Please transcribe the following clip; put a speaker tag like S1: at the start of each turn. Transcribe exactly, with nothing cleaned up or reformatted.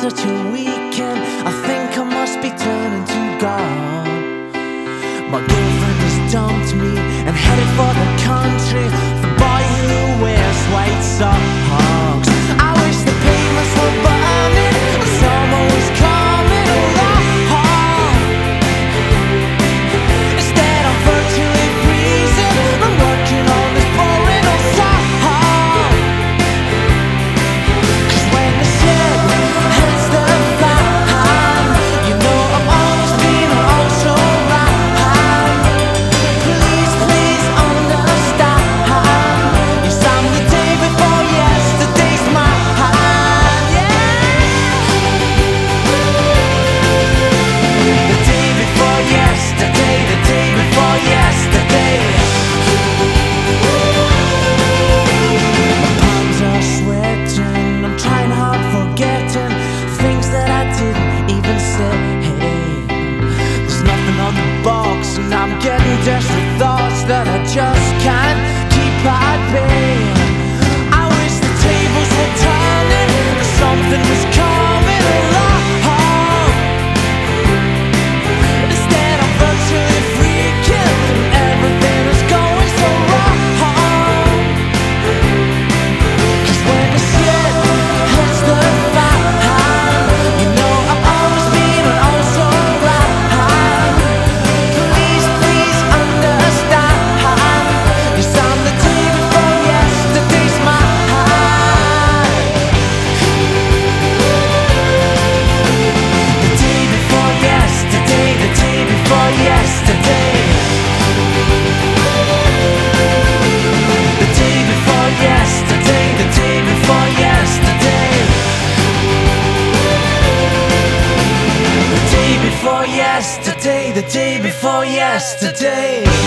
S1: such a weekend. I think I must be turning to God. My girlfriend has dumped me and headed for the country. The boy who wears white socks. I wish the pavements were burning and summer was coming along. Instead I'm virtually freezing. I'm working on this boring old song. 'Cause when the shit hits the fan, you know I've always been oh so right. Please, please understand. Yes, I'm the day before yesterday's mine. Yeah. The day before yesterday, the day before yesterday. My palms are sweating, I'm trying hard forgetting things that I didn't even say. There's nothing on the box and I'm getting desperate thoughts that I just can't keep at bay. I wish the tables were turning and something was coming along. Instead I'm virtually freaking and everything is going so wrong. 'Cause when the shit hits the fan, you know I've always been oh so right. Please, please understand. Yes, I'm the day before yesterday's mine. The day before yesterday, the day before yesterday. The day before yesterday, the day before yesterday. The day before yesterday, the day before yesterday.